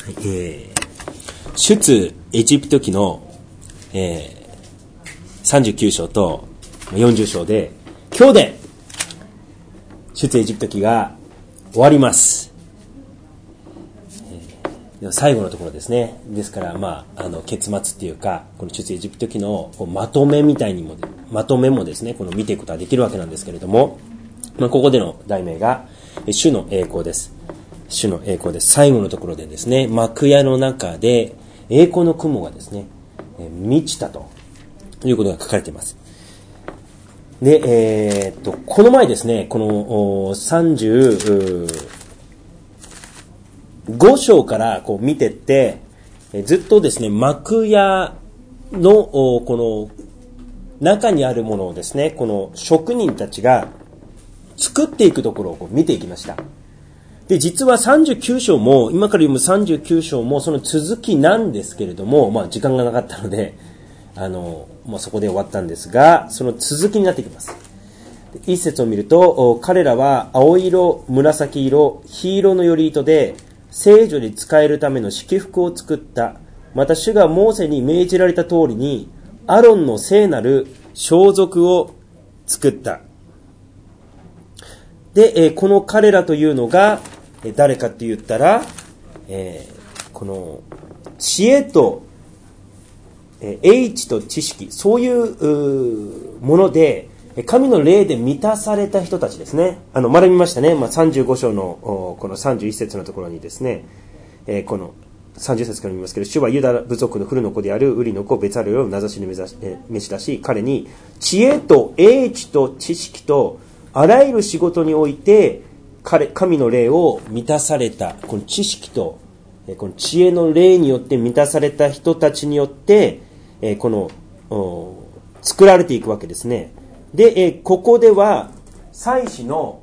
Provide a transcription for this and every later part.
出エジプト記の、39章と40章で今日で出エジプト記が終わります。最後のところですね。ですから、結末っていうか、この出エジプト記のまとめもですね、この見ていくことができるわけなんですけれども、ここでの題名が主の栄光です。主の栄光です。最後のところでですね、幕屋の中で栄光の雲がですね、満ちたということが書かれています。で、この前ですね、この35章からこう見てって、ずっとですね、幕屋のこの中にあるものをですね、この職人たちが作っていくところをこう見ていきました。で、実は39章も、今から読む39章もその続きなんですけれども、時間がなかったので、そこで終わったんですが、その続きになっていきます。一節を見ると、彼らは青色、紫色、黄色の頼糸で、聖女に使えるための式服を作った。また主がモーセに命じられた通りに、アロンの聖なる装束を作った。で、この彼らというのが、誰かって言ったら、この知恵と、英知と知識、そういうもので神の霊で満たされた人たちですね。学びましたね。35章のこの31節のところにですね、この30節から見ますけど、主はユダ部族のフルの子であるウリの子ベツァレルを名指しに召し出し、彼に知恵と英知と知識とあらゆる仕事において神の霊を満たされた、この知識とこの知恵の霊によって満たされた人たちによってこの作られていくわけですね。で、ここでは祭司の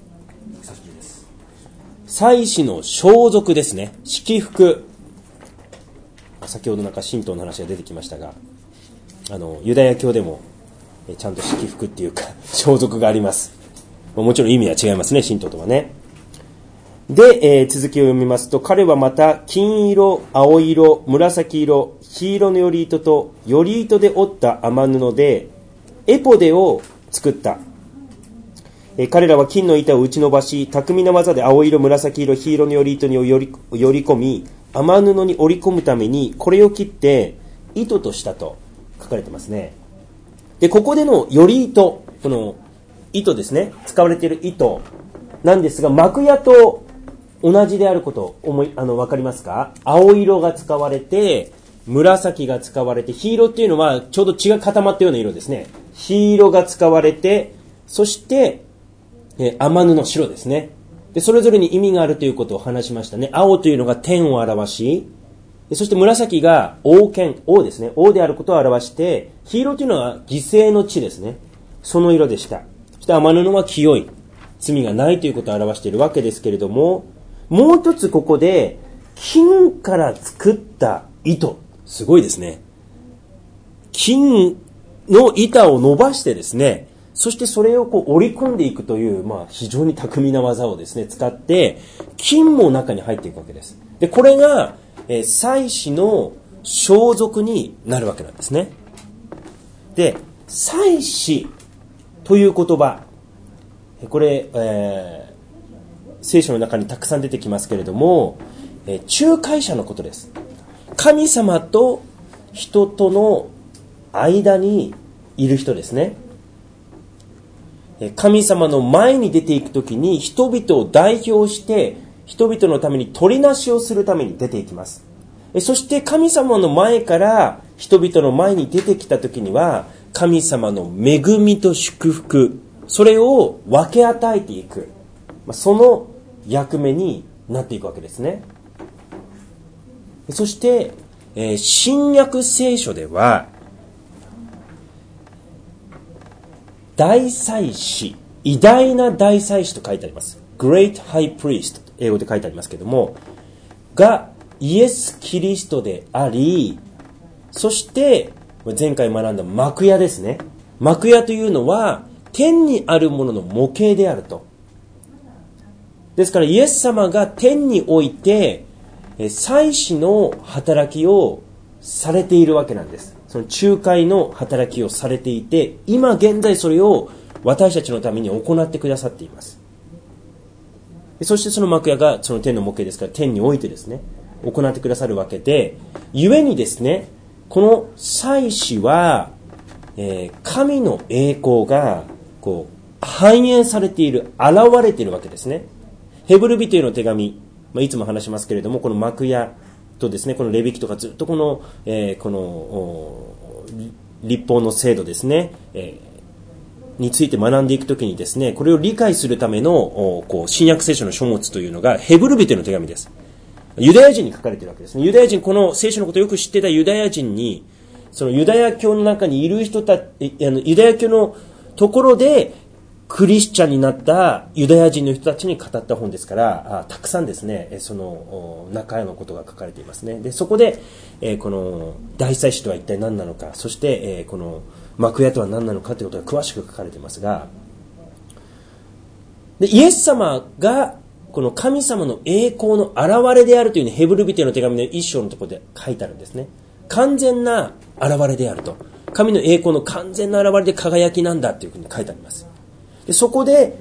装束ですね。式服。先ほど神道の話が出てきましたが、ユダヤ教でもちゃんと式服っていうか装束があります。もちろん意味は違いますね、神道とはね。で、続きを読みますと、彼はまた金色、青色、紫色、黄色の頼糸と頼糸で織った雨布でエポデを作った。彼らは金の板を打ち伸ばし、巧みな技で青色、紫色、黄色の頼糸により込み、雨布に織り込むためにこれを切って糸としたと書かれてますね。で、ここでの頼糸、この糸ですね、使われている糸なんですが、幕屋と同じであることわかりますか？青色が使われて、紫が使われて、黄色っていうのはちょうど血が固まったような色ですね。黄色が使われて、そして雨布、白ですね。で、それぞれに意味があるということを話しましたね。青というのが天を表し、そして紫が王権、王ですね。王であることを表して、黄色というのは犠牲の地ですね。その色でした。そして雨布は清い、罪がないということを表しているわけですけれども、もう一つここで金から作った糸、すごいですね。金の板を伸ばしてですね、そしてそれを織り込んでいくという、非常に巧みな技をですね、使って金も中に入っていくわけです。で、これが祭司の装束になるわけなんですね。で、祭司という言葉、これ、聖書の中にたくさん出てきますけれども、仲介者のことです。神様と人との間にいる人ですね。神様の前に出ていくときに人々を代表して人々のために取りなしをするために出ていきます。そして神様の前から人々の前に出てきたときには神様の恵みと祝福、それを分け与えていく、その役目になっていくわけですね。そして、新約聖書では大祭司、偉大な大祭司と書いてあります。Great High Priest と英語で書いてありますけども、がイエス・キリストであり、そして前回学んだ幕屋ですね。幕屋というのは天にあるものの模型であると。ですからイエス様が天において、 祭司の働きをされているわけなんです。その仲介の働きをされていて、今現在それを私たちのために行ってくださっています。そしてその幕屋がその天の模型ですから天においてですね、行ってくださるわけで、故にですね、この祭司は、神の栄光がこう反映されている、現れているわけですね。ヘブル人への手紙、いつも話しますけれども、この幕屋とですね、このレビ記とかずっとこの律法の制度ですね、について学んでいくときにですね、これを理解するための新約聖書の書物というのがヘブル人への手紙です。ユダヤ人に書かれているわけですね。ユダヤ人、この聖書のことをよく知っていたユダヤ人に、そのユダヤ教の中にいる人たち、ユダヤ教のところでクリスチャンになったユダヤ人の人たちに語った本ですから、たくさんですね、その中のことが書かれていますね。で、そこで、この大祭司とは一体何なのか、そして、この幕屋とは何なのかということが詳しく書かれていますが、でイエス様がこの神様の栄光の現れであるというふうにヘブル人への手紙の一章のところで書いてあるんですね。完全な現れであると。神の栄光の完全な現れで輝きなんだというふうに書いてあります。でそこで、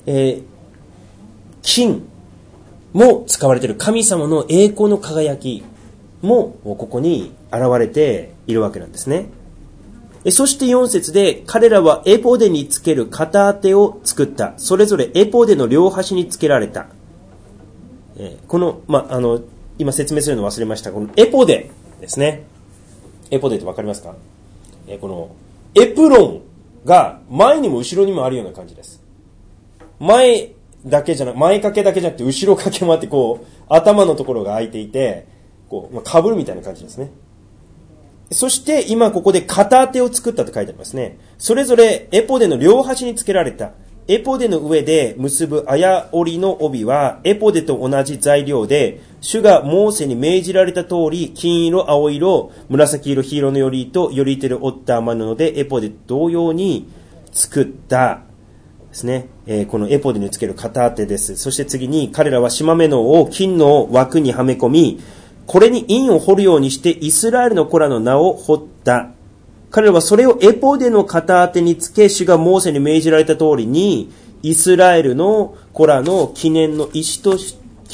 金も使われている神様の栄光の輝きもここに現れているわけなんですね。そして4節で、彼らはエポデにつける片当てを作った。それぞれエポデの両端につけられた。この、今説明するの忘れました。このエポデですね。エポデってわかりますか？このエプロンが前にも後ろにもあるような感じです。前掛けだけじゃなくて後ろ掛けもあって、こう頭のところが開いていて、こう被るみたいな感じですね。そして今ここで片当てを作ったと書いてありますね。それぞれエポデの両端につけられた。エポデの上で結ぶ綾織の帯はエポデと同じ材料で、主がモーセに命じられた通り、金色、青色、紫色、黄色のよりとより手で折った天布でエポデ同様に作ったですね。このエポデにつける片当てです。そして次に、彼らは縞目のを金の枠にはめ込み、これに印を彫るようにしてイスラエルの子らの名を彫った。彼らはそれをエポデの片当てにつけ、主がモーセに命じられた通りに、イスラエルの子らの記念の石と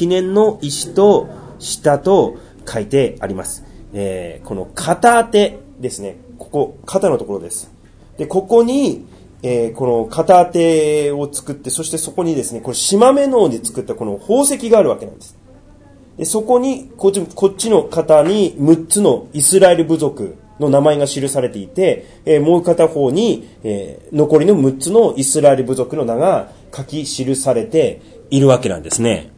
下と書いてあります。この片当てですね。ここ、肩のところです。で、ここに、この片当てを作って、そしてそこにですね、これ縞目ので作ったこの宝石があるわけなんです。でそこにこっちの肩に6つのイスラエル部族の名前が記されていて、もう片方に、残りの6つのイスラエル部族の名が書き記されているわけなんですね。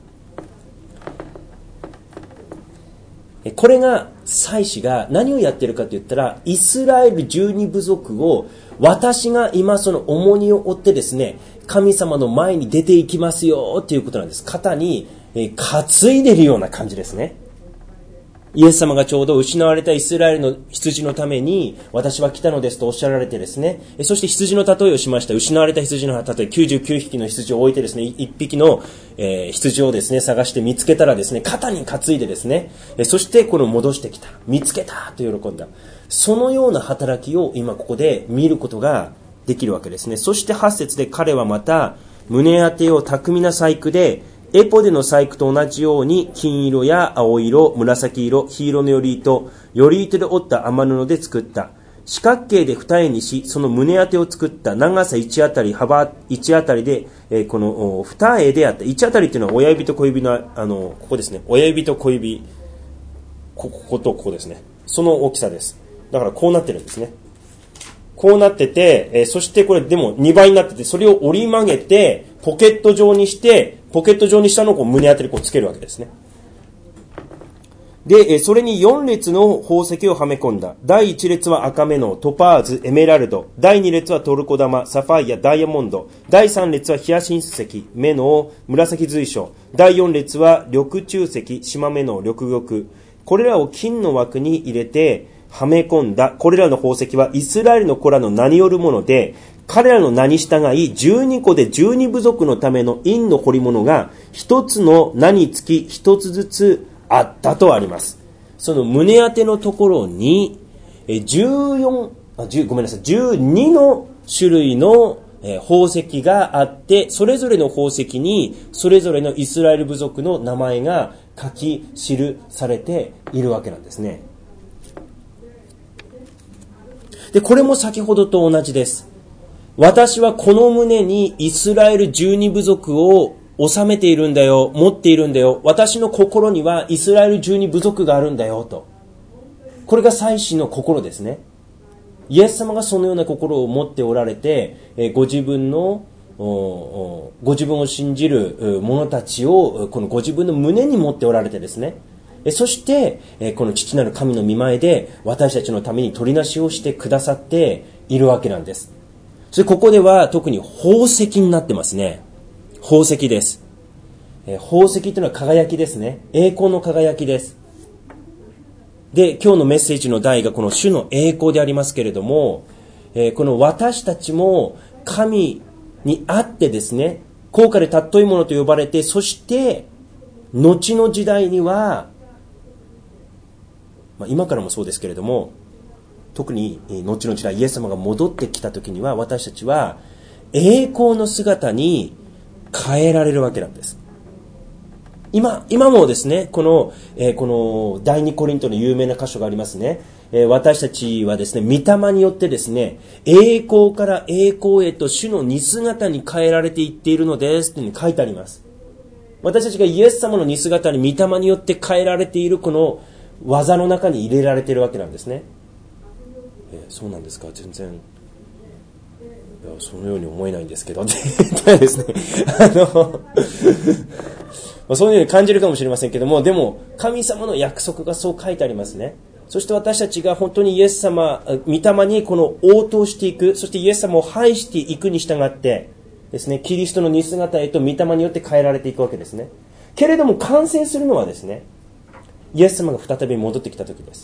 これが祭司が何をやっているかと言ったら、イスラエル12部族を私が今その重荷を負ってですね、神様の前に出ていきますよということなんです。肩に担いでいるような感じですね。イエス様がちょうど失われたイスラエルの羊のために私は来たのですとおっしゃられてですね、そして羊の例えをしました。失われた羊の例え、99匹の羊を置いてですね、1匹の羊をですね探して見つけたらですね、肩に担いでですね、そしてこれを戻してきた、見つけたと喜んだ。そのような働きを今ここで見ることができるわけですね。そして8節で、彼はまた胸当てを巧みな細工でエポデの細工と同じように金色や青色、紫色、黄色のより糸で折った天布で作った。四角形で二重にし、その胸当てを作った。長さ1あたり、幅1あたりで、この二重であった。1あたりっていうのは親指と小指の、ここですね。親指と小指、こことここですね。その大きさです。だからこうなってるんですね。こうなってて、そしてこれでも2倍になってて、それを折り曲げて、ポケット状にしたのをこう胸当てにこうつけるわけですね。で、それに4列の宝石をはめ込んだ。第1列は赤メノウ、トパーズ、エメラルド。第2列はトルコ玉、サファイア、ダイヤモンド。第3列はヒヤシンス石、メノウ、紫髄晶。第4列は緑中石、シマメノウ、緑玉。これらを金の枠に入れてはめ込んだ。これらの宝石はイスラエルの子らの名によるもので、彼らの名に従い12個で12部族のための印の彫り物が一つの名につき一つずつあったとあります。その胸当てのところに、12の種類の宝石があって、それぞれの宝石にそれぞれのイスラエル部族の名前が書き記されているわけなんですね。で、これも先ほどと同じです。私はこの胸にイスラエル12部族を収めているんだよ、持っているんだよ。私の心にはイスラエル12部族があるんだよと。これが祭司の心ですね。イエス様がそのような心を持っておられて、ご自分を信じる者たちをこのご自分の胸に持っておられてですね、そしてこの父なる神の御前で私たちのために取りなしをしてくださっているわけなんです。それここでは特に宝石になってますね。宝石です。宝石というのは輝きですね。栄光の輝きです。で、今日のメッセージの題がこの主の栄光でありますけれども、この私たちも神にあってですね、高価で尊いものと呼ばれて、そして後の時代には、今からもそうですけれども、特に後の時代イエス様が戻ってきた時には、私たちは栄光の姿に変えられるわけなんです。今もですね、この第二コリントの有名な箇所がありますね。私たちはですね、御霊によってですね、栄光から栄光へと主の似姿に変えられていっているのですっていうふうに書いてあります。私たちがイエス様の似姿に御霊によって変えられているこの技の中に入れられているわけなんですね。そうなんですか、全然そのように思えないんですけどですねそういうように感じるかもしれませんけども、でも神様の約束がそう書いてありますね。そして私たちが本当にイエス様、御霊にこの応答していく、そしてイエス様を拝していくに従ってですね、キリストの似姿へと御霊によって変えられていくわけですね。けれども完成するのはですね、イエス様が再び戻ってきた時です。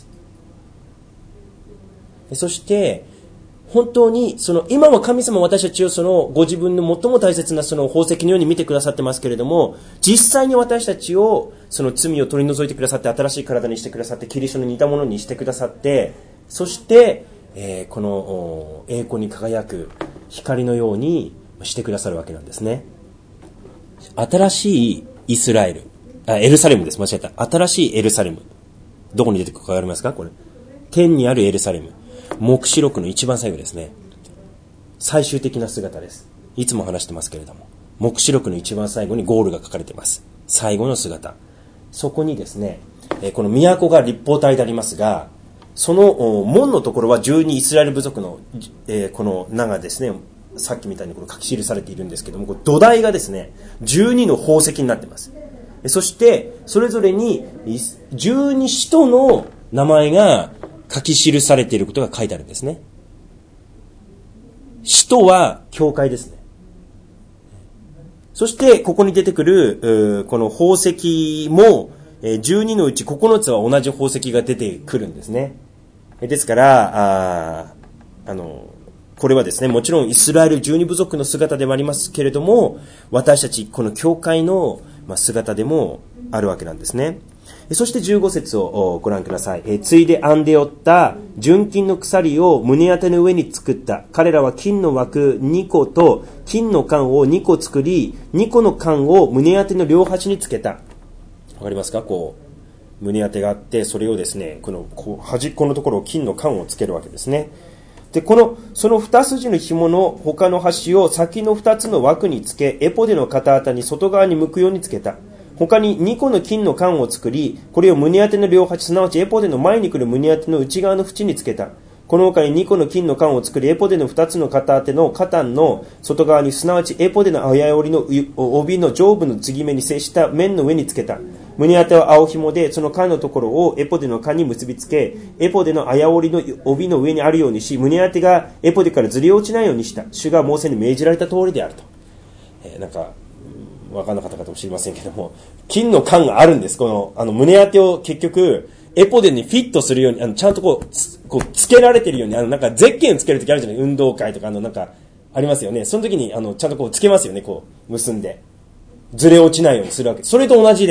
そして本当に今は神様は私たちをご自分の最も大切な宝石のように見てくださってますけれども、実際に私たちを罪を取り除いてくださって、新しい体にしてくださって、キリストに似たものにしてくださって、そして、この栄光に輝く光のようにしてくださるわけなんですね。新しいイスラエル、エルサレムです。間違えた。新しいエルサレム。どこに出てくるかわかりますか？これ。天にあるエルサレム。黙示録の一番最後ですね。最終的な姿です。いつも話してますけれども、黙示録の一番最後にゴールが書かれています。最後の姿。そこにですね、この都が立方体でありますが、その門のところは12イスラエル部族の、この名がですね、さっきみたいにこれ書き記されているんですけども、土台がですね、12の宝石になっています。そしてそれぞれに12使徒の名前が書き記されていることが書いてあるんですね。使徒は教会ですね。そしてここに出てくるこの宝石も12のうち9つは同じ宝石が出てくるんですね。ですからこれはですね、もちろんイスラエル12部族の姿でもありますけれども、私たちこの教会の姿でもあるわけなんですね。そして15節をご覧ください。ついで編んでおった純金の鎖を胸当ての上に作った。彼らは金の枠2個と金の管を2個作り、2個の管を胸当ての両端につけた。わかりますか？胸当てがあって、それをですね、端っこのところを金の管をつけるわけですね。で、その二筋の紐の他の端を先の二つの枠につけ、エポデの片当に外側に向くようにつけた。他に2個の金の管を作り、これを胸当ての両端、すなわちエポデの前に来る胸当ての内側の縁につけた。この他に2個の金の管を作り、エポデの2つの片当てのカタンの外側に、すなわちエポデの綾織の帯の上部の継ぎ目に接した面の上につけた。胸当ては青紐で、その管のところをエポデの管に結びつけ、エポデの綾織の帯の上にあるようにし、胸当てがエポデからずれ落ちないようにした。主がモーセに命じられた通りであると。分からなかったかもしれませんけども、金の管があるんです。胸当てを結局エポデにフィットするようにちゃんとつけられてるようにゼッケンつけるときあるじゃない、運動会とかありますよね。その時にちゃんとつけますよね、結んでずれ落ちないようにするわけ。それと同じです。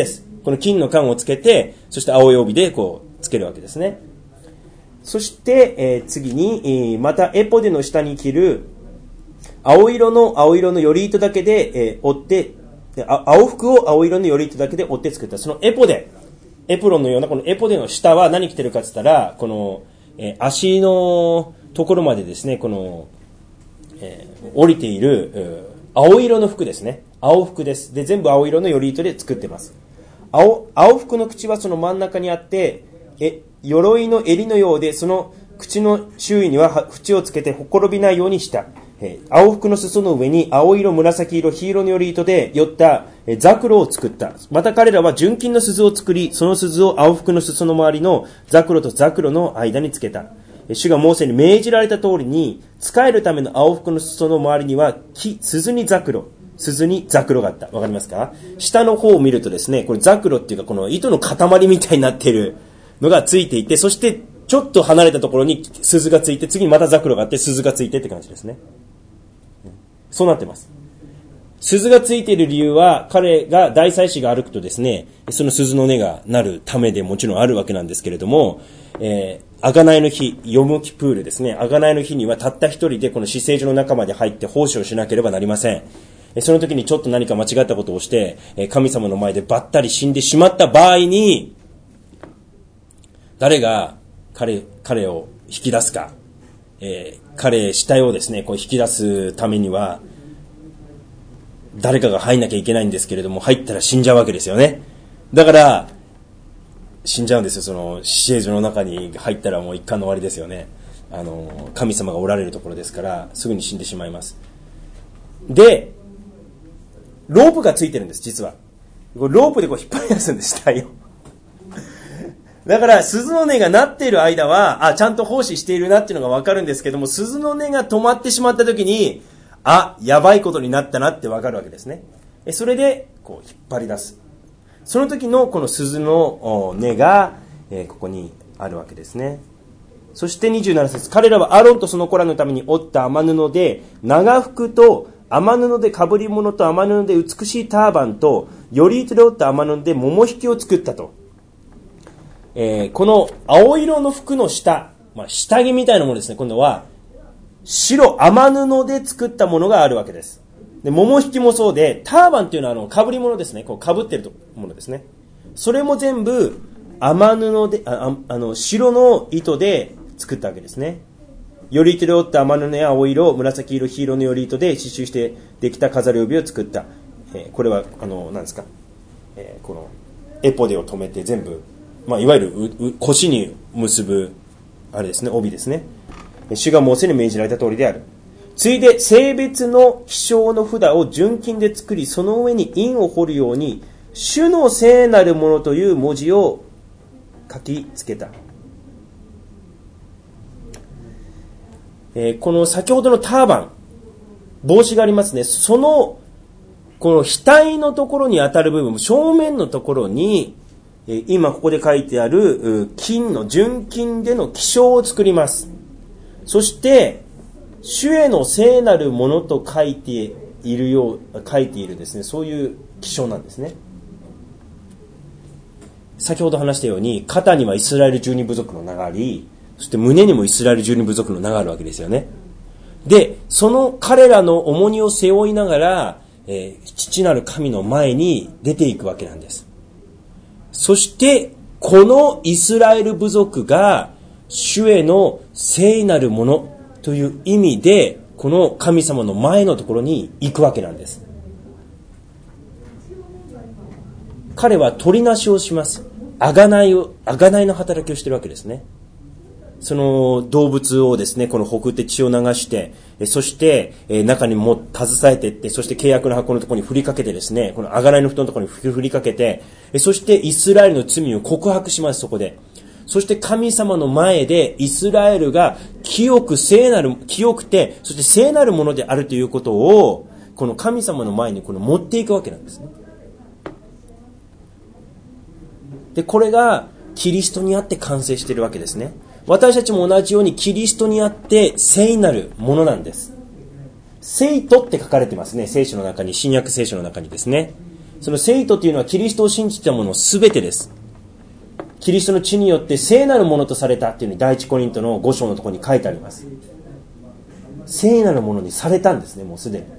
この金の冠をつけて、そして青い帯でこうつけるわけですね。そして、次に、またエポデの下に着る青色のより糸だけで、折って、青服を青色のより糸だけで折って作った。そのエポデ、エプロンのようなこのエポデの下は何着てるかって言ったら、この、足のところまでですね、この、降りている、青色の服ですね。青服です。で、全部青色のより糸で作ってます。青服の口はその真ん中にあって、鎧の襟のようで、その口の周囲には縁をつけてほころびないようにした。青服の裾の上に青色、紫色、黄色のより糸でよったザクロを作った。また彼らは純金の鈴を作り、その鈴を青服の裾の周りのザクロとザクロの間につけた。主がモーセに命じられた通りに、使えるための青服の裾の周りには鈴にザクロがあった。わかりますか？下の方を見るとですね、これザクロっていうかこの糸の塊みたいになっているのがついていて、そしてちょっと離れたところに鈴がついて、次にまたザクロがあって鈴がついてって感じですね。そうなってます。鈴がついている理由は、彼が大祭司が歩くとですね、その鈴の音が鳴るためでもちろんあるわけなんですけれども、贖いの日、ヨムキプールですね、贖いの日にはたった一人でこの至聖所の中まで入って奉仕をしなければなりません。その時にちょっと何か間違ったことをして、神様の前でばったり死んでしまった場合に、誰が彼を引き出すか、死体をですね、こう引き出すためには、誰かが入んなきゃいけないんですけれども、入ったら死んじゃうわけですよね。だから、死んじゃうんですよ。その、死聖所の中に入ったらもう一巻の終わりですよね。神様がおられるところですから、すぐに死んでしまいます。で、ロープがついてるんです、実は。ロープでこう引っ張り出すんです、死体を。だから、鈴の音が鳴っている間は、ちゃんと奉仕しているなっていうのがわかるんですけども、鈴の音が止まってしまった時に、やばいことになったなってわかるわけですね。それで、こう引っ張り出す。その時のこの鈴の音が、ここにあるわけですね。そして27節、彼らはアロンとその子らのために織った雨布で、長服と雨布で被り物と雨布で美しいターバンと、より糸で織った雨布で桃引きを作ったと。この青色の服の下、下着みたいなものですね。今度は、白、雨布で作ったものがあるわけです。で、桃引きもそうで、ターバンっていうのは被り物ですね。こう被ってるものですね。それも全部、雨布で、白の糸で作ったわけですね。より糸で織った雨布や青色、紫色、黄色のより糸で刺繍してできた飾り帯を作った。これは、何ですか、この、エポデを止めて全部、いわゆる腰に結ぶ、あれですね、帯ですね。主がモーセに命じられた通りである。ついで、性別の記章の札を純金で作り、その上に印を彫るように、主の聖なるものという文字を書きつけた。この先ほどのターバン、帽子がありますね。その、この額のところに当たる部分、正面のところに、今ここで書いてある純金での記章を作ります。そして、主への聖なるものと書いているですね、そういう記章なんですね。先ほど話したように、肩にはイスラエル12部族の名があり、そして胸にもイスラエル12部族の名があるわけですよね。で、その彼らの重荷を背負いながら、父なる神の前に出ていくわけなんです。そして、このイスラエル部族が、主への聖なるものという意味で、この神様の前のところに行くわけなんです。彼は取りなしをします。贖いの働きをしているわけですね。その動物をですね、このほふって血を流して、そして中にも携えていって、そして契約の箱のところに振りかけてですね、この贖いの布団のところに振りかけて、そしてイスラエルの罪を告白します、そこで。そして神様の前でイスラエルが清くて、そして聖なるものであるということを、この神様の前に持っていくわけなんですね。で、これがキリストにあって完成しているわけですね。私たちも同じようにキリストにあって聖なるものなんです。聖徒って書かれてますね。聖書の中に、新約聖書の中にですね。 その聖徒というのはキリストを信じたものすべてです。キリストの血によって聖なるものとされたっていうふうに第一コリントの5章のところに書いてあります。聖なるものにされたんですね、もうすでに。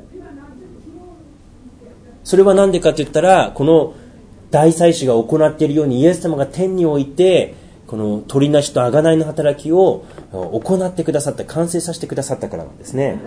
それは何でかと言ったら、この大祭司が行っているようにイエス様が天においてこの取りなしと贖いの働きを行ってくださった、完成させてくださったからなんですね。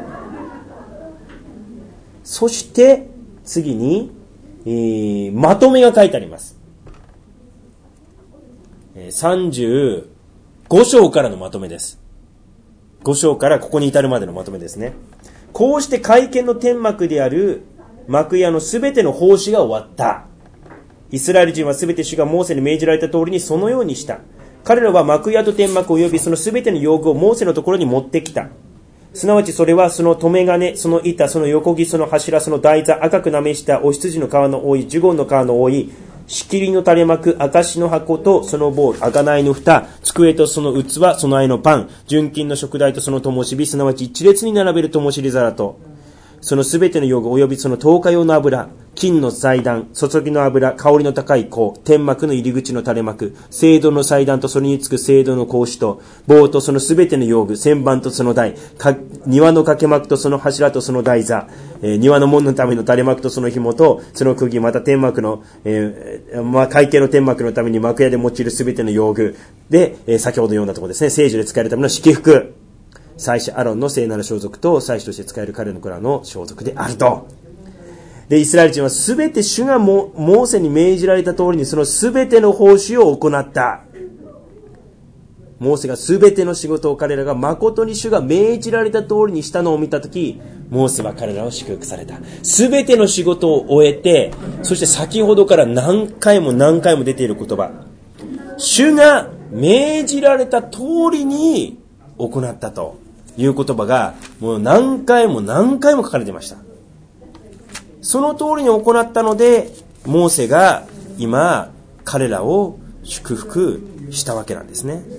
そして次に、まとめが書いてあります。35章からのまとめです。5章からここに至るまでのまとめですね。こうして会見の天幕である幕屋のすべての奉仕が終わった。イスラエル人はすべて主がモーセに命じられた通りにそのようにした。彼らは幕屋と天幕及びそのすべての用具をモーセのところに持ってきた。すなわちそれはその留め金、その板、その横木、その柱、その台座、赤くなめしたお羊の皮の多い、ジュゴンの皮の多い、仕切りの垂れ幕、証の箱とその棒、贖いの蓋、机とその器、その愛のパン、純金の食台とその灯火、すなわち一列に並べる灯火皿と、そのすべての用具及びその灯火用の油、金の祭壇、注ぎの油、香りの高い香、天幕の入り口の垂れ幕、聖堂の祭壇とそれにつく聖堂の格子と、棒とそのすべての用具、旋盤とその台、庭の掛け幕とその柱とその台座、庭の門のための垂れ幕とその紐と、その釘、また天幕の、会計の天幕のために幕屋で用いるすべての用具で、先ほど読んだところですね、聖樹で使えるための敷服、祭司アロンの聖なる装束と祭司として使える彼の子らの装束であると。で、イスラエル人はすべて主がモーセに命じられた通りにそのすべての奉仕を行った。モーセがすべての仕事を彼らが誠に主が命じられた通りにしたのを見たとき、モーセは彼らを祝福された。すべての仕事を終えて、そして先ほどから何回も何回も出ている言葉。主が命じられた通りに行ったという言葉がもう何回も何回も書かれていました。その通りに行ったので、モーセが今彼らを祝福したわけなんですね。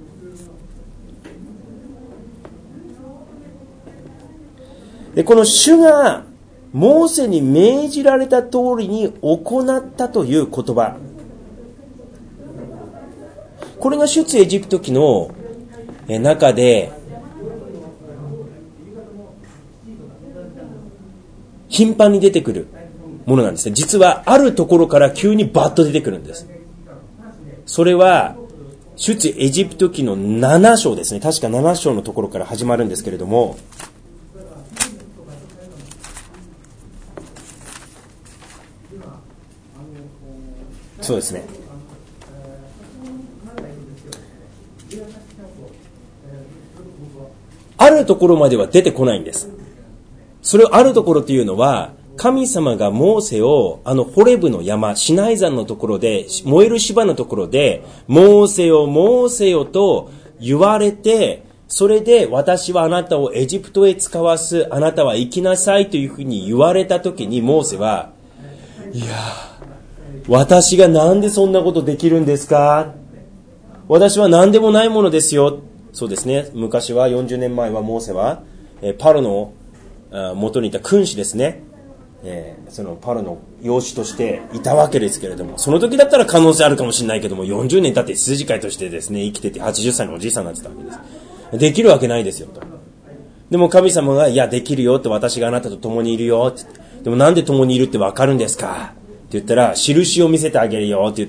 で、この主がモーセに命じられた通りに行ったという言葉、これが出エジプト記の中で頻繁に出てくるものなんですね。実はあるところから急にバッと出てくるんです。それは出エジプト記の7章ですね。確か7章のところから始まるんですけれども、そうですね。あるところまでは出てこないんです。それをあるところというのは、神様がモーセをホレブの山、シナイ山のところで、燃える芝のところで、モーセよ、モーセよと言われて、それで私はあなたをエジプトへ使わす、あなたは行きなさいというふうに言われたときに、モーセは、いや、私がなんでそんなことできるんですか？私は何でもないものですよ。そうですね。昔は40年前はモーセはパロの元にいた君主ですね。そのパロの養子としていたわけですけれども、その時だったら可能性あるかもしれないけども、40年経って羊飼いとしてですね、生きてて80歳のおじいさんになってたわけです。できるわけないですよと。でも神様が、いやできるよって、私があなたと共にいるよって。でもなんで共にいるってわかるんですかって言ったら、印を見せてあげるよって言って、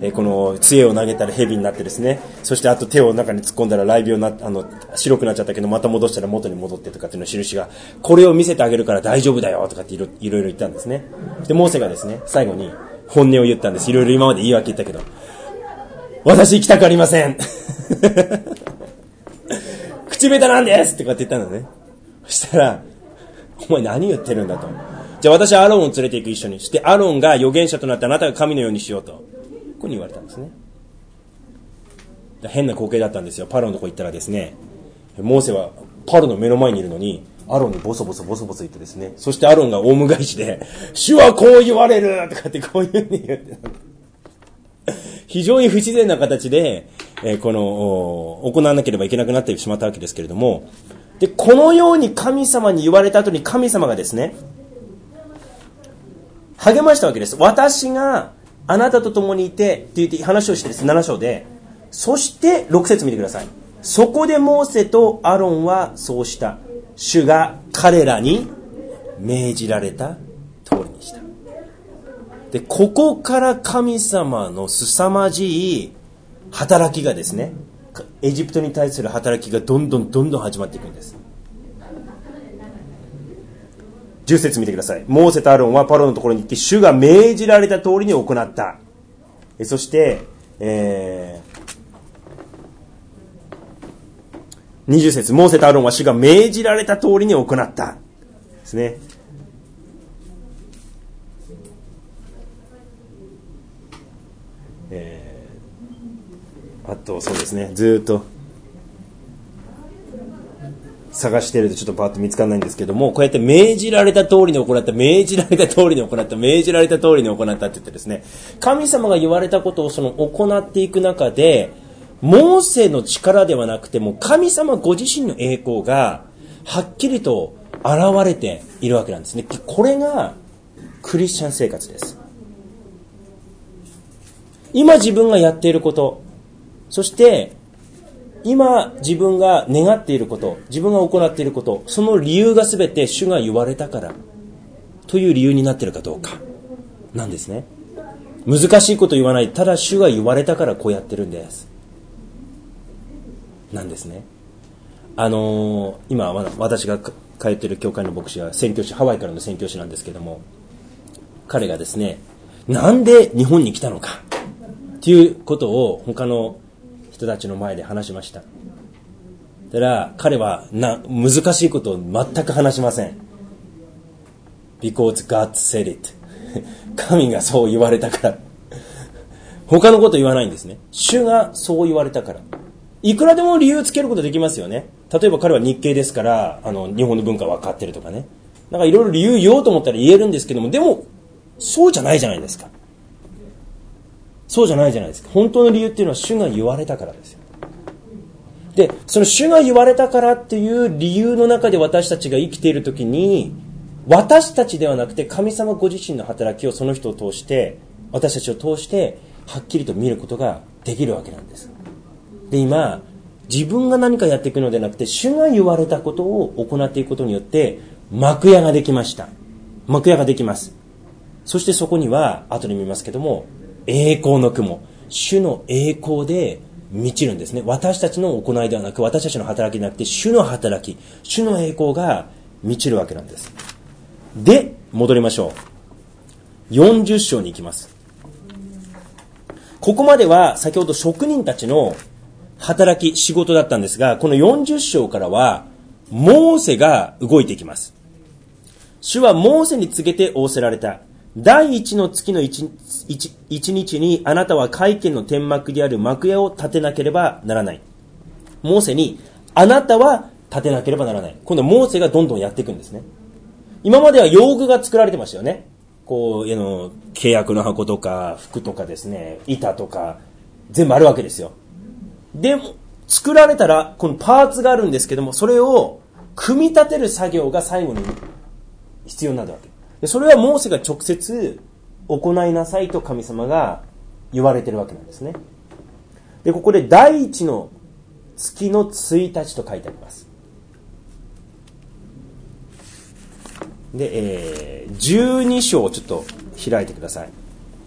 この杖を投げたら蛇になってですね、そしてあと手を中に突っ込んだら雷病白くなっちゃったけどまた戻したら元に戻ってとかっていうの印が、これを見せてあげるから大丈夫だよとかっていろいろ言ったんですね。でモーセがですね、最後に本音を言ったんです。いろいろ今まで言い訳言ったけど、私行きたくありません口下手なんですとかって言ったのね。そしたら、お前何言ってるんだと。じゃあ私はアロンを連れて行く、一緒にして、アロンが預言者となってあなたが神のようにしようと、こうに言われたんですね。変な光景だったんですよ。パロのとこ行ったらですね、モーセはパロの目の前にいるのにアロンにボソボソ言ってですね、そしてアロンがオウム返しで、主はこう言われるとかってこういう風に言って非常に不自然な形で、行わなければいけなくなってしまったわけですけれども、でこのように神様に言われた後に神様がですね、 励ましたわけです。私があなたと共にいてって言って話をしてです、7章で。そして6節見てください。そこでモーセとアロンはそうした。主が彼らに命じられた通りにした。で、ここから神様の凄まじい働きがですね、エジプトに対する働きがどんどん始まっていくんです。10節見てください。モーセとアロンはパロのところに行って主が命じられた通りに行った。そして、20節、モーセとアロンは主が命じられた通りに行ったですね。あとそうですね、ずっと探してるとちょっとパッと見つからないんですけども、こうやって命じられた通りに行った、命じられた通りに行った、命じられた通りに行ったって言ってですね、神様が言われたことを行っていく中で、モーセの力ではなくても神様ご自身の栄光がはっきりと現れているわけなんですね。これがクリスチャン生活です。今自分がやっていること、そして今自分が願っていること、自分が行っていること、その理由がすべて主が言われたからという理由になっているかどうかなんですね。難しいこと言わない、ただ主が言われたからこうやってるんですなんですね。今私が通っている教会の牧師は宣教師、ハワイからの宣教師なんですけども、彼がですね、なんで日本に来たのかっていうことを他の人たちの前で話しました。だから彼は難しいことを全く話しません。Because God said it 神がそう言われたから他のこと言わないんですね。主がそう言われたから。いくらでも理由つけることできますよね。例えば彼は日系ですから日本の文化分かってるとかね、なんかいろいろ理由言おうと思ったら言えるんですけども、でもそうじゃないじゃないですか。そうじゃないじゃないですか。本当の理由っていうのは主が言われたからですよ。で、その主が言われたからっていう理由の中で私たちが生きているときに、私たちではなくて神様ご自身の働きをその人を通して、私たちを通してはっきりと見ることができるわけなんです。で、今自分が何かやっていくのではなくて、主が言われたことを行っていくことによって幕屋ができました。幕屋ができます。そしてそこには後で見ますけども、栄光の雲、主の栄光で満ちるんですね。私たちの行いではなく、私たちの働きではなくて、主の働き、主の栄光が満ちるわけなんです。で、戻りましょう。40章に行きます。ここまでは先ほど職人たちの働き、仕事だったんですが、この40章からはモーセが動いていきます。主はモーセに告げて仰せられた。第一の月の一日にあなたは会見の天幕である幕屋を建てなければならない。モーセにあなたは建てなければならない。今度はモーセがどんどんやっていくんですね。今までは用具が作られてましたよね。こう契約の箱とか服とかですね、板とか全部あるわけですよ。でも作られたらこのパーツがあるんですけども、それを組み立てる作業が最後に必要になるわけ。それはモーセが直接行いなさいと神様が言われているわけなんですね。で、ここで第一の月の1日と書いてあります。で、12章をちょっと開いてください。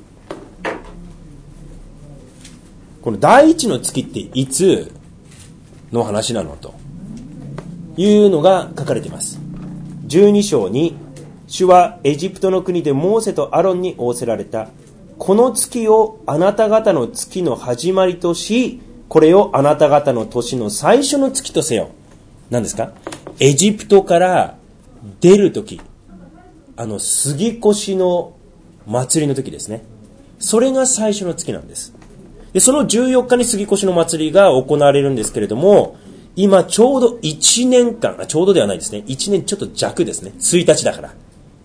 この第一の月っていつの話なのというのが書かれています。12章に主はエジプトの国でモーセとアロンに仰せられた。この月をあなた方の月の始まりとし、これをあなた方の年の最初の月とせよ。何ですか？エジプトから出るとき、杉越の祭りの時ですね。それが最初の月なんです。で、その14日に杉越の祭りが行われるんですけれども、今ちょうど1年間、ちょうどではないですね。1年ちょっと弱ですね。1日だから。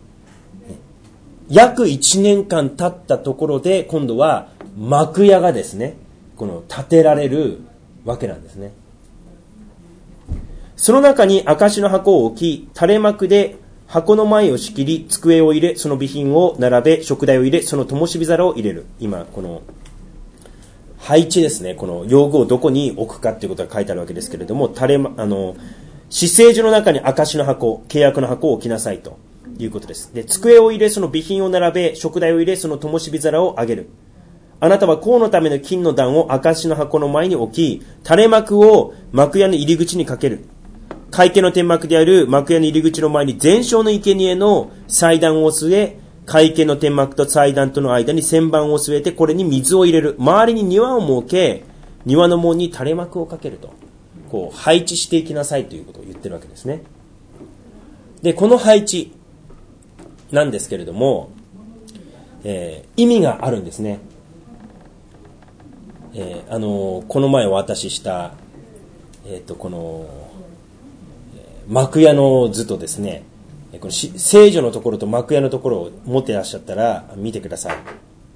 約1年間経ったところで、今度は幕屋がですね、建てられるわけなんですね。その中に証の箱を置き、垂れ幕で箱の前を仕切り、机を入れ、その備品を並べ、食材を入れ、その灯火皿を入れる。今、この配置ですね。この用具をどこに置くかっていうことが書いてあるわけですけれども、至聖所の中に証の箱、契約の箱を置きなさいということです。で、机を入れ、その備品を並べ、食材を入れ、その灯火皿を上げる。あなたは香のための金の壇を証の箱の前に置き、垂れ幕を幕屋の入り口にかける。会計の天幕である幕屋の入り口の前に全焼の生贄の祭壇を据え、会計の天幕と祭壇との間に旋盤を据えて、これに水を入れる。周りに庭を設け、庭の門に垂れ幕をかけると。こう配置していきなさいということを言ってるわけですね。で、この配置なんですけれども、意味があるんですね。この前お渡しした、この幕屋の図とですね、この聖女のところと幕屋のところを持ってらっしゃったら見てください。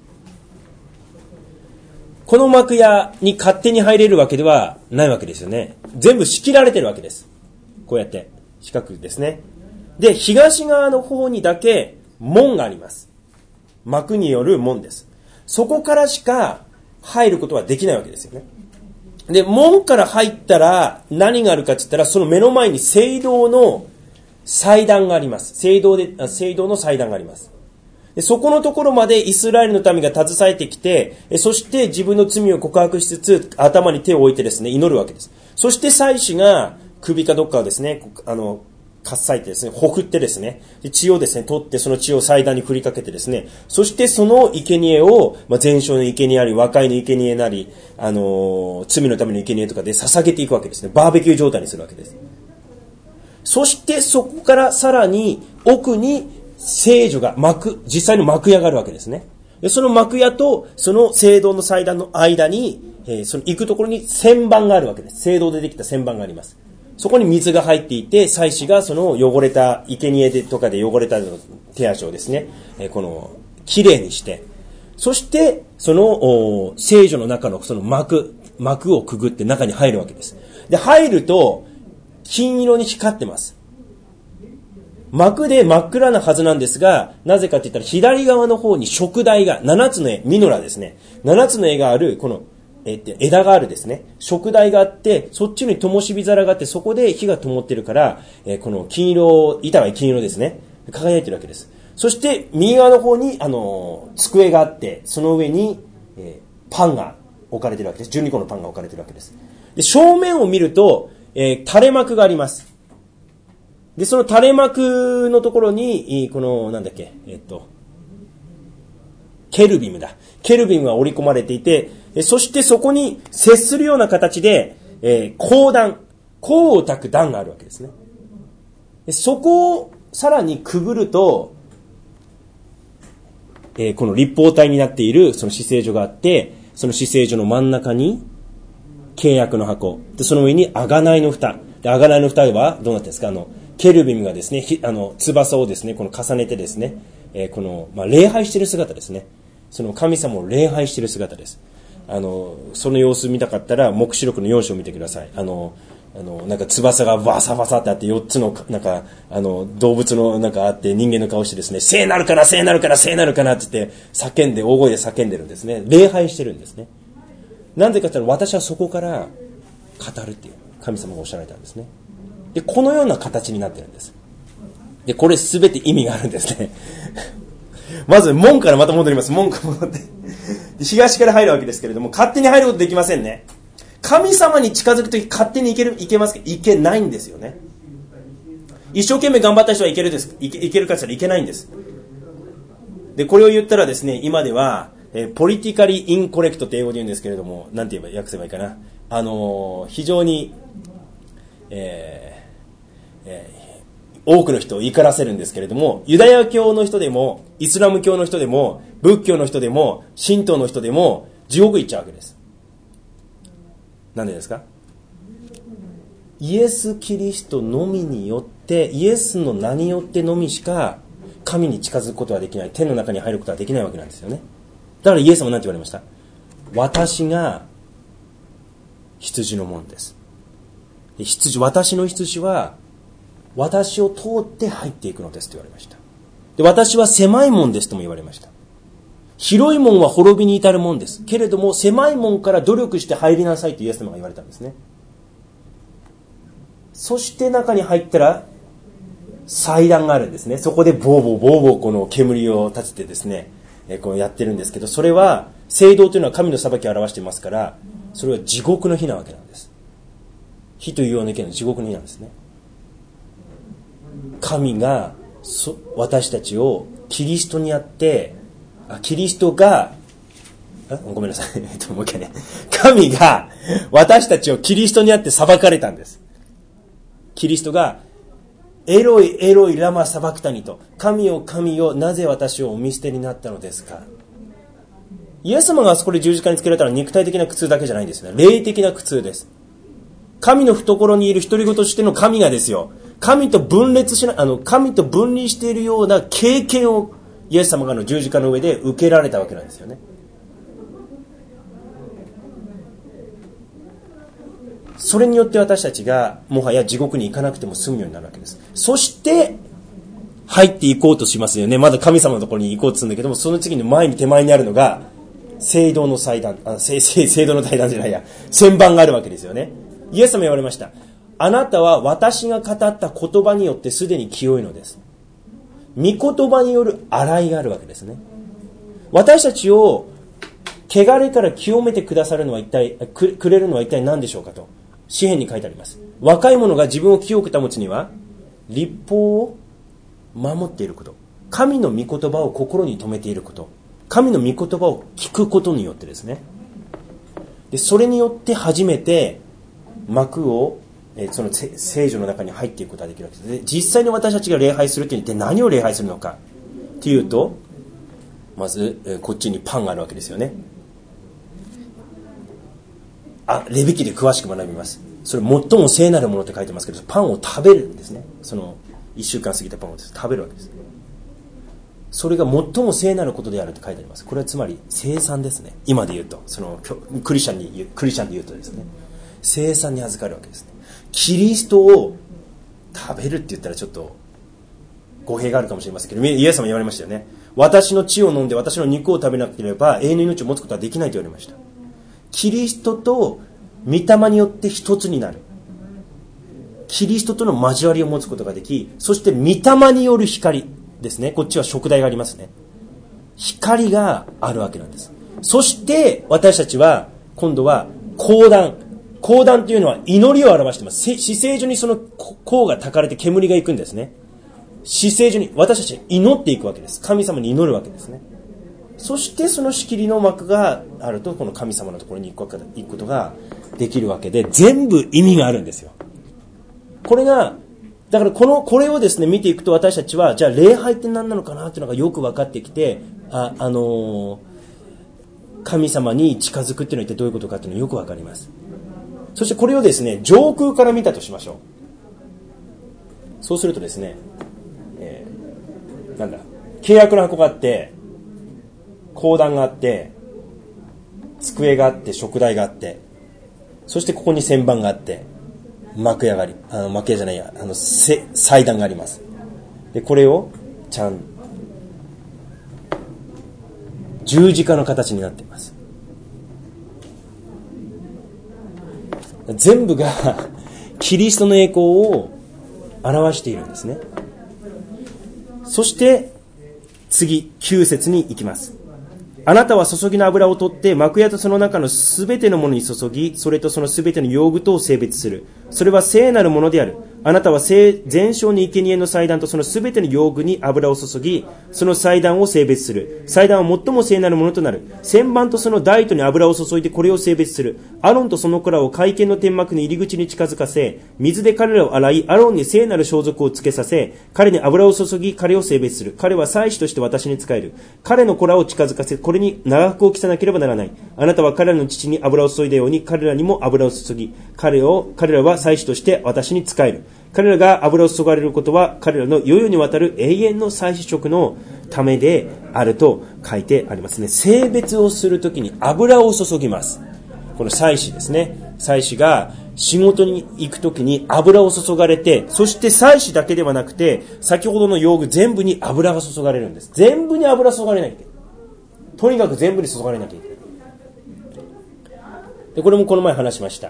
この幕屋に勝手に入れるわけではないわけですよね。全部仕切られてるわけです。こうやって四角ですね。で、東側の方にだけ門があります。幕による門です。そこからしか入ることはできないわけですよね。で、門から入ったら何があるかって言ったら、その目の前に聖堂の祭壇があります。聖堂の祭壇があります。で、そこのところまでイスラエルの民が携えてきて、そして自分の罪を告白しつつ、頭に手を置いてですね、祈るわけです。そして祭司が首かどっかをですね、かっさいてですね、ほふってですね、血をですね、取ってその血を祭壇に振りかけてですね、そしてその生贄を、全焼の生贄なり、和解の生贄なり、罪のための生贄とかで捧げていくわけですね。バーベキュー状態にするわけです。そしてそこからさらに奥に聖女が実際の幕屋があるわけですね。で、その幕屋とその聖堂の祭壇の間に、その行くところに旋盤があるわけです。聖堂でできた旋盤があります。そこに水が入っていて、祭司がその汚れた生贄とかで汚れた手足をですね、きれいにして、そしてその聖女の中のその幕をくぐって中に入るわけです。で、入ると金色に光ってます。幕で真っ暗なはずなんですが、なぜかって言ったら左側の方に燭台が、7つの絵、ミノラですね。7つの絵がある、この、枝があるですね。燭台があって、そっちに灯火皿があって、そこで火が灯ってるから、この板が金色ですね。輝いてるわけです。そして、右側の方に、机があって、その上に、パンが置かれてるわけです。12個のパンが置かれてるわけです。で、正面を見ると、垂れ幕があります。で、その垂れ幕のところに、この、ケルビムだ。ケルビムが織り込まれていて、そしてそこに接するような形で、香を焚く壇があるわけですね。で、そこをさらにくぐると、この立方体になっているその至聖所があって、その至聖所の真ん中に契約の箱。で、その上に贖いの蓋。で、贖いの蓋はどうなってんですか？ケルビムがですね、翼をですね、この重ねてですね、礼拝している姿ですね。その神様を礼拝している姿です。その様子見たかったら、黙示録の4章を見てください。翼がバサバサってあって、4つの、動物のあって、人間の顔してですね、聖なるから聖なるから聖なるからって言って、大声で叫んでるんですね。礼拝してるんですね。なんでかって言ったら、私はそこから語るっていう、神様がおっしゃられたんですね。で、このような形になってるんです。で、これすべて意味があるんですね。まず、門からまた戻ります。門から戻って。東から入るわけですけれども、勝手に入ることできませんね。神様に近づくとき勝手に行けますか？行けないんですよね。一生懸命頑張った人は行けるかって言ったらいけないんです。で、これを言ったらですね、今では、ポリティカリインコレクトって英語で言うんですけれども、なんて言えば訳せばいいかな。非常に、多くの人を怒らせるんですけれども、ユダヤ教の人でも、イスラム教の人でも、仏教の人でも、神道の人でも、地獄行っちゃうわけです。なんでですか？イエス・キリストのみによって、イエスの名によってのみしか、神に近づくことはできない。天の中に入ることはできないわけなんですよね。だからイエスも何て言われました？私が羊の門です。私の羊は私を通って入っていくのですと言われました。で、私は狭い門ですとも言われました。広い門は滅びに至る門です。けれども狭い門から努力して入りなさいとイエス様が言われたんですね。そして中に入ったら祭壇があるんですね。そこでボーボーボーボーこの煙を立ててですね、こうやってるんですけど、それは聖堂というのは神の裁きを表していますから、それは地獄の火なわけなんです。火というような意見の地獄の火なんですね。神が私たちをキリストにあってキリストがごめんなさいもう一回ね、神が私たちをキリストにあって裁かれたんです。キリストがエロイエロイラマサバクタニと、神よ神よなぜ私をお見捨てになったのですか。イエス様があそこで十字架につけられたら肉体的な苦痛だけじゃないんですね。霊的な苦痛です。神の懐にいる独り言としての神がですよ、神と分離しているような経験をイエス様がの十字架の上で受けられたわけなんですよね。それによって私たちがもはや地獄に行かなくても済むようになるわけです。そして入っていこうとしますよね。まだ神様のところに行こうとするんだけども、その次に手前にあるのが聖堂の祭壇、聖堂の祭壇じゃないや、旋盤があるわけですよね。イエス様言われました。あなたは私が語った言葉によってすでに清いのです。御言葉による洗いがあるわけですね。私たちを汚れから清めてくださるのは一体くれるのは一体何でしょうかと詩編に書いてあります。若い者が自分を清く保つには律法を守っていること、神の御言葉を心に留めていること、神の御言葉を聞くことによってですね。でそれによって初めて幕をその聖女の中に入っていくことができるわけです。で実際に私たちが礼拝するというのは何を礼拝するのかというと、まずこっちにパンがあるわけですよね。レビ記で詳しく学びます。それ最も聖なるものって書いてますけど、パンを食べるんですね。その1週間過ぎたパンを食べるわけです。それが最も聖なることであるって書いてあります。これはつまり聖餐ですね。今で言うとそのクリスチャンで言うとですね、聖餐に預かるわけですね。キリストを食べるって言ったらちょっと語弊があるかもしれませんけど、イエス様言われましたよね。私の血を飲んで私の肉を食べなければ永遠の命を持つことはできないと言われました。キリストと御霊によって一つになる。キリストとの交わりを持つことができ、そして御霊による光ですね。こっちは燭台がありますね。光があるわけなんです。そして私たちは今度は香壇というのは祈りを表しています。至聖所にその香が焚かれて煙がいくんですね。至聖所に私たちは祈っていくわけです。神様に祈るわけですね。そしてその仕切りの幕があると、この神様のところに行くことができるわけで、全部意味があるんですよ。これがだからこれをですね見ていくと、私たちはじゃあ礼拝って何なのかなっていうのがよく分かってきて、神様に近づくっていうのは一体どういうことかっていうのがよく分かります。そしてこれをですね上空から見たとしましょう。そうするとですね、契約の箱があって、香壇があって、机があって、燭台があって、そしてここに旋盤があって、幕屋じゃないや、祭壇があります。でこれを十字架の形になっています。全部がキリストの栄光を表しているんですね。そして次9節に行きます。あなたは注ぎの油を取って幕屋とその中のすべてのものに注ぎ、それとそのすべての用具とを性別する。それは聖なるものである。あなたは全焼に生贄の祭壇とそのすべての用具に油を注ぎ、その祭壇を性別する。祭壇は最も聖なるものとなる。旋盤とその台とに油を注いでこれを性別する。アロンとその子らを会見の天幕の入り口に近づかせ、水で彼らを洗い、アロンに聖なる装束をつけさせ、彼に油を注ぎ彼を性別する。彼は祭司として私に仕える。彼の子らを近づかせ、これに長服を着さなければならない。あなたは彼らの父に油を注いだように彼らにも油を注ぎ、彼らは祭司として私に仕える。彼らが油を注がれることは彼らの世々にわたる永遠の祭司職のためであると書いてありますね。性別をするときに油を注ぎます。この祭司ですね。祭司が仕事に行くときに油を注がれて、そして祭司だけではなくて、先ほどの用具全部に油が注がれるんです。全部に油注がれなきゃいけない。とにかく全部に注がれなきゃいけない。で、これもこの前話しました。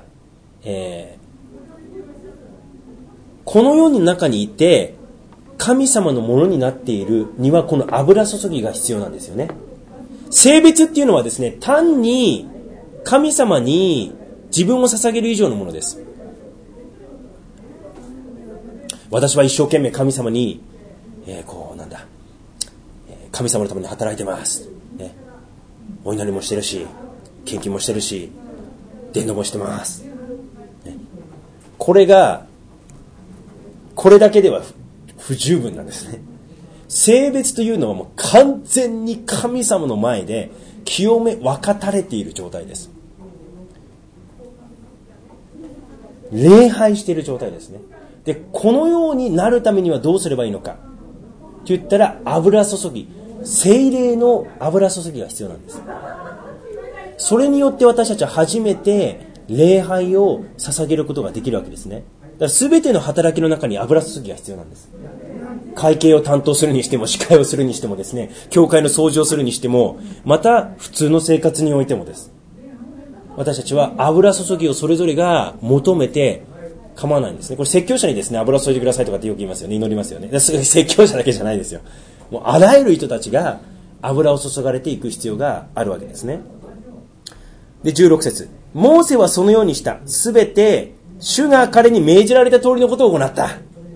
この世の中にいて、神様のものになっているにはこの油注ぎが必要なんですよね。聖別っていうのはですね、単に神様に自分を捧げる以上のものです。私は一生懸命神様に、神様のために働いてます、ね。お祈りもしてるし、献金もしてるし、伝道もしてます。ね、これだけでは不十分なんですね。聖別というのはもう完全に神様の前で清め分かたれている状態です。礼拝している状態ですね。で、このようになるためにはどうすればいいのかって言ったら、油注ぎ、聖霊の油注ぎが必要なんです。それによって私たちは初めて礼拝を捧げることができるわけですね。だから全ての働きの中に油注ぎが必要なんです。会計を担当するにしても、司会をするにしてもですね、教会の掃除をするにしても、また普通の生活においてもです。私たちは油注ぎをそれぞれが求めて構わないんですね。これ説教者にですね、油注いでくださいとかってよく言いますよね。祈りますよね。説教者だけじゃないですよ。もうあらゆる人たちが油を注がれていく必要があるわけですね。で、16節。モーセはそのようにした。すべて主が彼に命じられた通りのことを行った。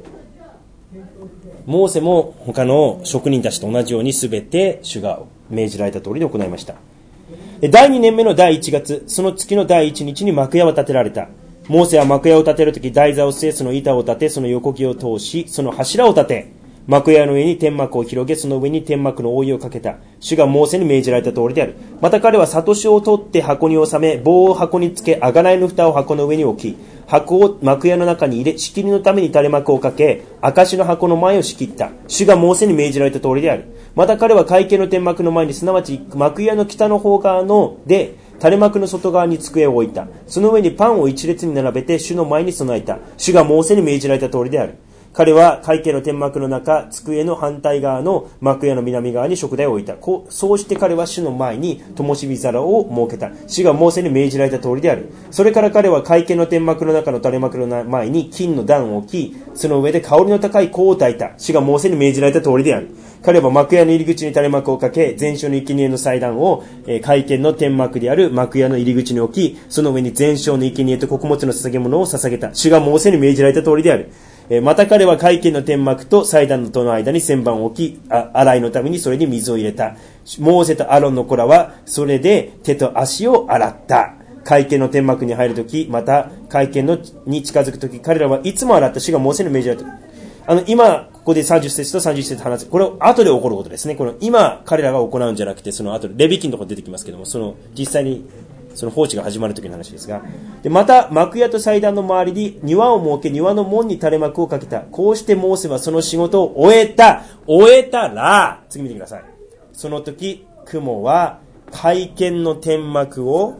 モーセも他の職人たちと同じようにすべて主が命じられた通りで行いました。第2年目の第1月、その月の第1日に幕屋は建てられた。モーセは幕屋を建てるとき、台座を据え、その板を立て、その横木を通し、その柱を立て、幕屋の上に天幕を広げ、その上に天幕の覆いをかけた。主がモーセに命じられた通りである。また彼は里子を取って箱に収め、棒を箱につけ、贖いの蓋を箱の上に置き、箱を幕屋の中に入れ、仕切りのために垂れ幕をかけ、証の箱の前を仕切った。主がモーセに命じられた通りである。また彼は会見の天幕の前に、すなわち幕屋の北の方側ので、垂れ幕の外側に机を置いた。その上にパンを一列に並べて主の前に備えた。主がモーセに命じられた通りである。彼は会見の天幕の中、机の反対側の幕屋の南側に食台を置いた。そうして彼は主の前に灯火皿を設けた。主がモーセに命じられた通りである。それから彼は会見の天幕の中の垂れ幕の前に金の壇を置き、その上で香りの高い香を焚いた。主がモーセに命じられた通りである。彼は幕屋の入り口に垂れ幕をかけ、全焼の生贄の祭壇を会見の天幕である幕屋の入り口に置き、その上に全焼の生贄と穀物の捧げ物を捧げた。主がモーセに命じられた通りである。また彼は会見の天幕と祭壇の戸の間に旋盤を置き、洗いのためにそれに水を入れた。モーセとアロンの子らはそれで手と足を洗った。会見の天幕に入るとき、また会見に近づくとき、彼らはいつも洗った。主がモーセに命じられた。今ここで30節と31節話す。これを後で起こることですね。この今彼らが行うんじゃなくて、その後でレビ記のところ出てきますけども、その実際にその放置が始まる時の話ですが、でまた幕屋と祭壇の周りに庭を設け、庭の門に垂れ幕をかけた。こうしてモーセはその仕事を終えたら、次見てください。その時雲は会見の天幕を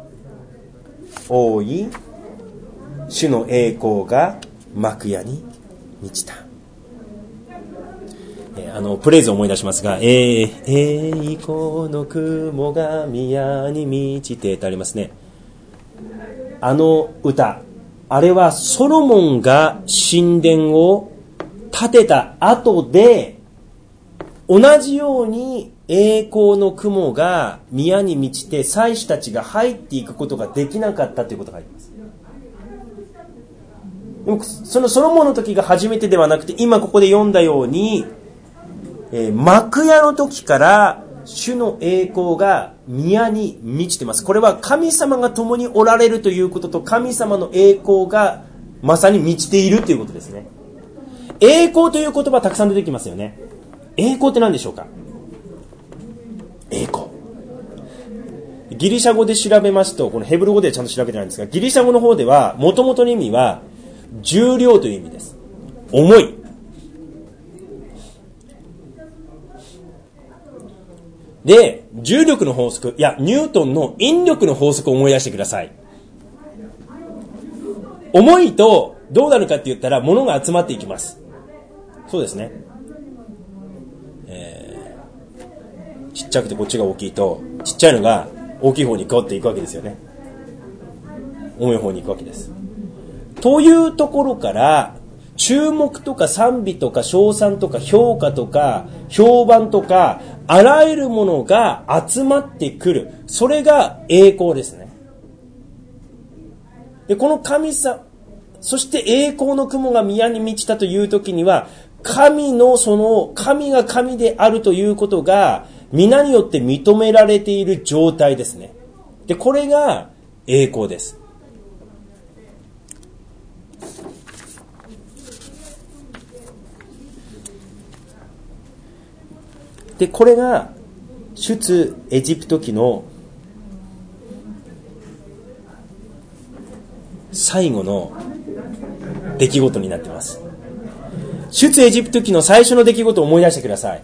覆い、主の栄光が幕屋に満ちた。プレイズを思い出しますが、栄光の雲が宮に満ちてってありますね。あの歌、あれはソロモンが神殿を建てた後で、同じように栄光の雲が宮に満ちて祭司たちが入っていくことができなかったということがあります。でもそのソロモンの時が初めてではなくて、今ここで読んだように、幕屋の時から主の栄光が宮に満ちています。これは神様が共におられるということと、神様の栄光がまさに満ちているということですね。栄光という言葉たくさん出てきますよね。栄光って何でしょうか。栄光、ギリシャ語で調べますと、このヘブル語ではちゃんと調べてないんですが、ギリシャ語の方では元々の意味は重量という意味です。重い。で、重力の法則、ニュートンの引力の法則を思い出してください。 重いとどうなるかって言ったら物が集まっていきます。そうですね。ちっちゃくてこっちが大きいと、ちっちゃいのが大きい方にこうっていくわけですよね。重い方に行くわけです。というところから、注目とか賛美とか称賛とか評価とか評判とか、あらゆるものが集まってくる。それが栄光ですね。で、この神様、そして栄光の雲が宮に満ちたという時には、神が神であるということが、皆によって認められている状態ですね。で、これが栄光です。で、これが出エジプト記の最後の出来事になっています。出エジプト記の最初の出来事を思い出してください。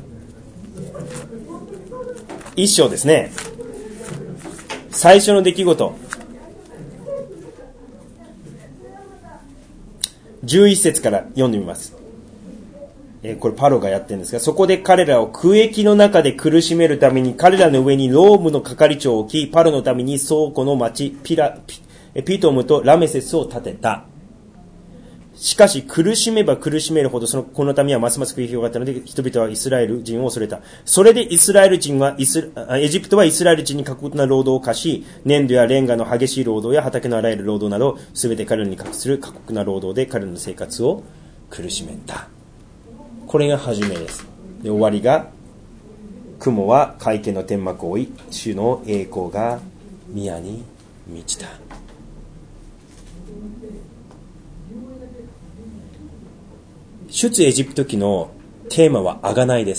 一章ですね。最初の出来事。11節から読んでみます。これパロがやってるんですが、そこで彼らを苦役の中で苦しめるために、彼らの上にロームの係長を置き、パロのために倉庫の町ピトムとラメセスを建てた。しかし苦しめば苦しめるほどこの民はますます繰り広がったので、人々はイスラエル人を恐れた。それでエジプトはイスラエル人に過酷な労働を課し、粘土やレンガの激しい労働や畑のあらゆる労働など、すべて彼らに課する過酷な労働で彼らの生活を苦しめた。これが始めです。で、終わりが、雲は会見の天幕を覆い、主の栄光が宮に満ちた。出エジプト記のテーマは贖いです。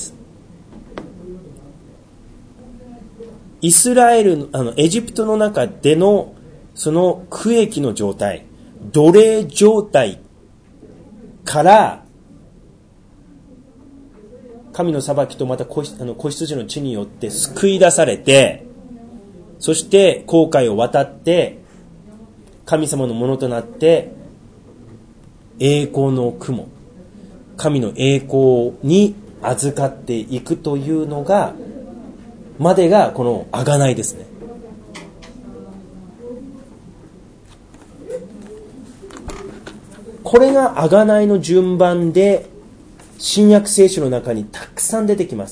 イスラエル、エジプトの中でのその苦役の状態、奴隷状態から神の裁きとまた子羊の血によって救い出されて、そして紅海を渡って神様のものとなって栄光の雲、神の栄光に預かっていくというのがまでがこの贖いですね。これが贖いの順番で新約聖書の中にたくさん出てきます。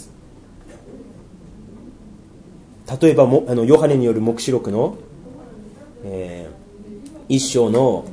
例えばヨハネによる黙示録の、1章の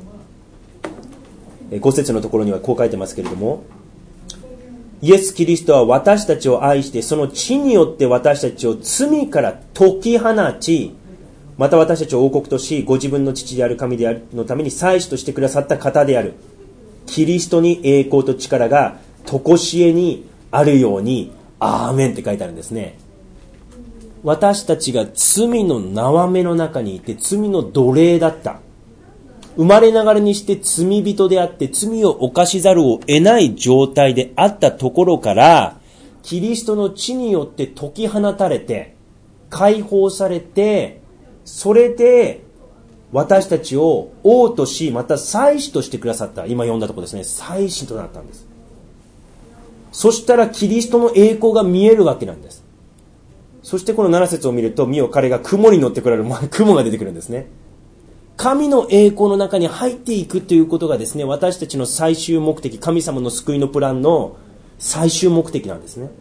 5節のところにはこう書いてますけれども、イエス・キリストは私たちを愛して、その血によって私たちを罪から解き放ち、また私たちを王国とし、ご自分の父である神であるのために祭司としてくださった方であるキリストに栄光と力が常しえにあるように、アーメンって書いてあるんですね。私たちが罪の縄目の中にいて、罪の奴隷だった。生まれながらにして罪人であって罪を犯しざるを得ない状態であったところから、キリストの血によって解き放たれて解放されて、それで私たちを王とし、また祭司としてくださった。今読んだところですね。祭司となったんです。そしたらキリストの栄光が見えるわけなんです。そしてこの7節を見ると、見よ彼が雲に乗ってくれる雲が出てくるんですね。神の栄光の中に入っていくということがですね、私たちの最終目的、神様の救いのプランの最終目的なんですね。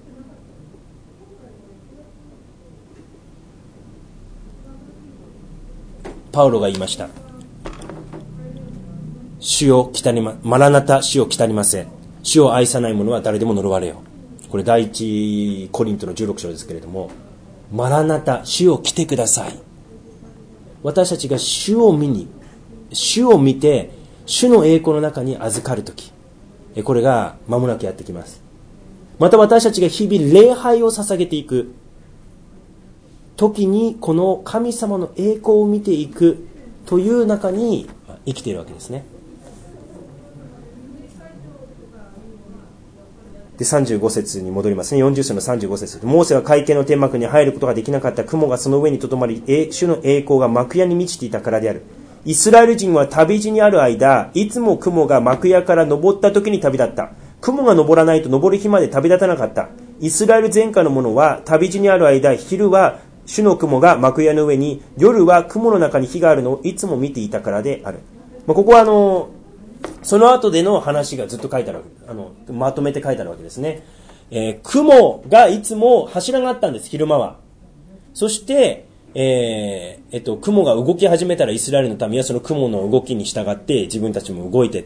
パウロが言いました。マラナタ、主を来たりませ。主を愛さない者は誰でも呪われよ。これ第一コリントの16章ですけれども、マラナタ、主を来てください。私たちが主を見て、主の栄光の中に預かるとき、これが間もなくやってきます。また私たちが日々礼拝を捧げていく時に、この神様の栄光を見ていくという中に生きているわけですね。で、35節に戻りますね。40章の35節。モーセは会見の天幕に入ることができなかった。雲がその上にとどまり、主の栄光が幕屋に満ちていたからである。 イスラエル人は旅路にある間、いつも雲が幕屋から昇った時に旅立った。雲が昇らないと昇る日まで旅立たなかった。イスラエル全家の者は旅路にある間、昼は主の雲が幕屋の上に、夜は雲の中に火があるのをいつも見ていたからである。ここはその後での話がずっと書いてあるわけ、まとめて書いてあるわけですね。雲がいつも柱があったんです、昼間は。そして、雲が動き始めたらイスラエルの民はその雲の動きに従って自分たちも動いていって、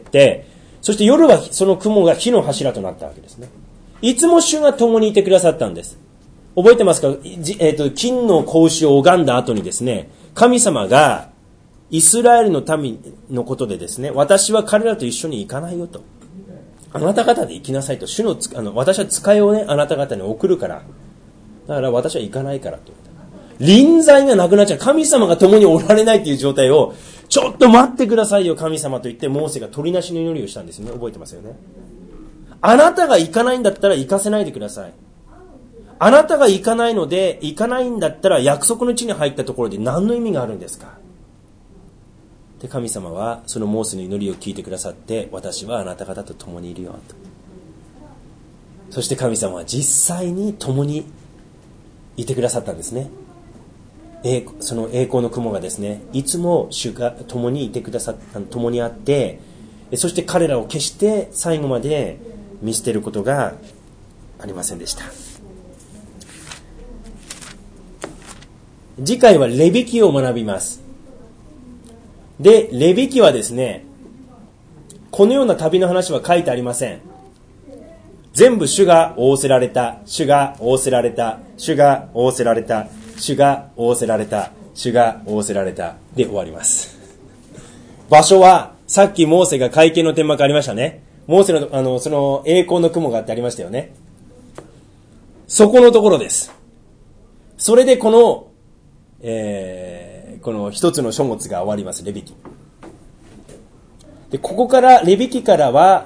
そして夜はその雲が火の柱となったわけですね。いつも主が共にいてくださったんです。覚えてますか？金の格子を拝んだ後にですね、神様がイスラエルの民のことでですね、私は彼らと一緒に行かないよと。あなた方で行きなさいと。主の私は使いをね、あなた方に送るから。だから私は行かないからと。臨在がなくなっちゃう。神様が共におられないという状態を、ちょっと待ってくださいよ神様と言ってモーセが取りなしの祈りをしたんですね。覚えてますよね。あなたが行かないんだったら行かせないでください。あなたが行かないので、行かないんだったら約束の地に入ったところで何の意味があるんですか。で、神様はそのモーセの祈りを聞いてくださって、私はあなた方と共にいるよと。そして神様は実際に共にいてくださったんですね。その栄光の雲がですね、いつも主が共にいてくださった、共にあって、そして彼らを決して最後まで見捨てることがありませんでした。次回はレビ記を学びます。で、レビ記はですね、このような旅の話は書いてありません。全部主が仰せられた、主が仰せられた、主が仰せられた、主が仰せられた、主が仰せられたで終わります。場所はさっきモーセが会見の天幕ありましたね。モーセのその栄光の雲があってありましたよね。そこのところです。それでこの一つの書物が終わります。レビ記で、ここからレビ記からは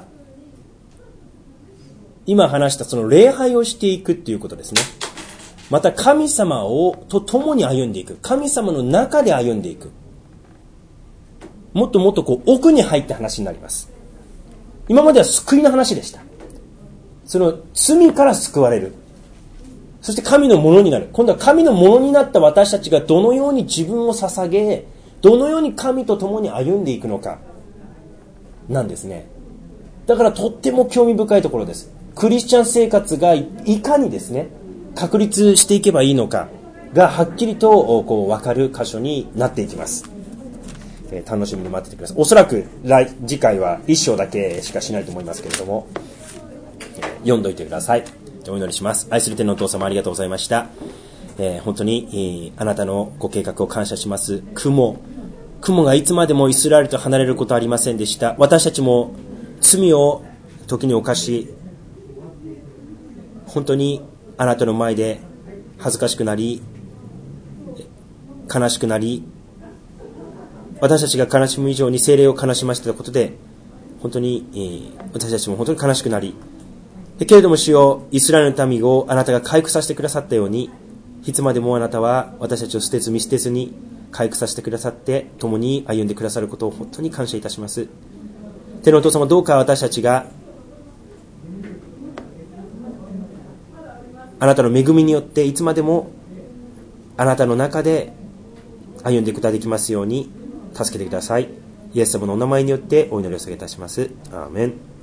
今話したその礼拝をしていくっていうことですね。また神様と共に歩んでいく。神様の中で歩んでいく。もっともっと奥に入った話になります。今までは救いの話でした。その罪から救われる。そして神のものになる。今度は神のものになった私たちがどのように自分を捧げ、どのように神と共に歩んでいくのかなんですね。だからとっても興味深いところです。クリスチャン生活がいかにですね、確立していけばいいのかがはっきりと分かる箇所になっていきます。楽しみに待っててください。おそらく次回は一章だけしかしないと思いますけれども、読んどいてください。お祈りします。愛する天のお父様、ありがとうございました。本当にあなたのご計画を感謝します。雲がいつまでもイスラエルと離れることはありませんでした。私たちも罪を時に犯し、本当にあなたの前で恥ずかしくなり、悲しくなり、私たちが悲しむ以上に聖霊を悲しませたことで、本当に私たちも本当に悲しくなり、けれども主よ、イスラエルの民をあなたが回復させてくださったように、いつまでもあなたは私たちを捨てず見捨てずに回復させてくださって、共に歩んでくださることを本当に感謝いたします。天のお父様、どうか私たちがあなたの恵みによっていつまでもあなたの中で歩んでいくことができますように助けてください。イエス様のお名前によってお祈りを捧げいたします。アーメン。